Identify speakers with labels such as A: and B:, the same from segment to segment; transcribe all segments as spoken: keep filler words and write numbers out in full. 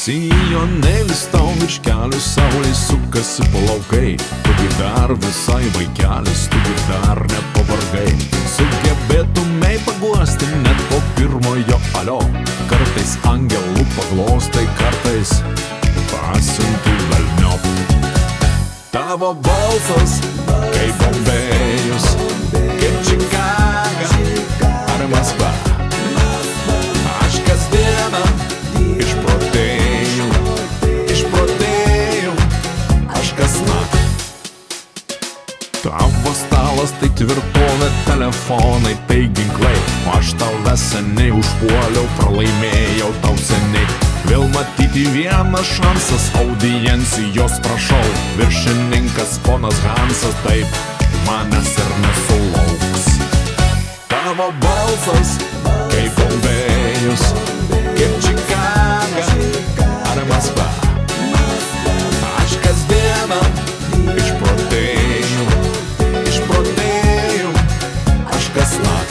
A: Sijonėlis tau virš kelių, saulės sukasi plaukai. Tu gi dar visai vaikelis, tu gi dar nepavargai. Sugebėtumei paguosti net po pirmojo alio. Kartais angelų paglostai, kartais pasiunti velniop. Tavo balsas kaip Bombėjus, kaip Čikaga ar Maskva. Aš kasdieną išprotėjau, išprotėjau, aš kasnakt. Tavo stalas tai tvirtovė, telefonai tai ginklai. O aš tave seniai užpuoliau, pralaimėjau tau seniai. Vėl matyti vienas šansas, audiencijos prašau. Viršininkas ponas Hansas taip manęs ir nesulauks. Tavo balsas kaip Bombėjus, kaip Čikaga ar Maskva. Aš kasdieną išprotėjau, išprotėjau, aš kasnakt.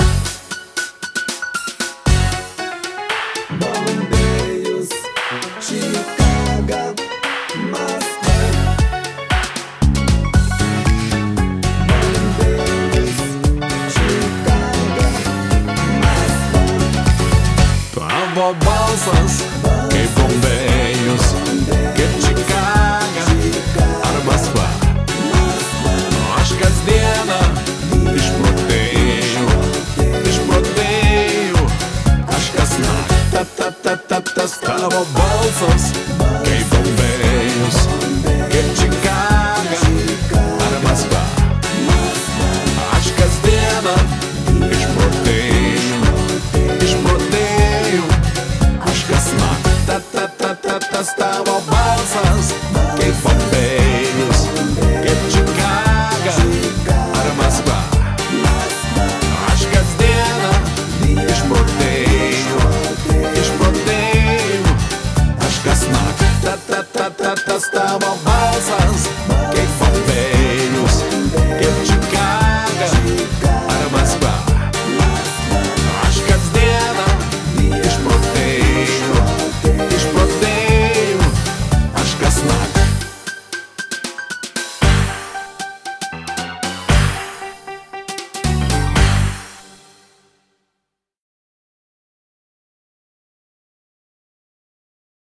B: Chicago, Moskva. Bombėjus, Chicago, Moskva.
A: Tavo balsas kaip Bombėjus, kaip Čikaga ar Maskva. Aš kasdieną išprotėjau, išprotėjau, aš kasnakt. Ta ta ta ta tas tavo balsas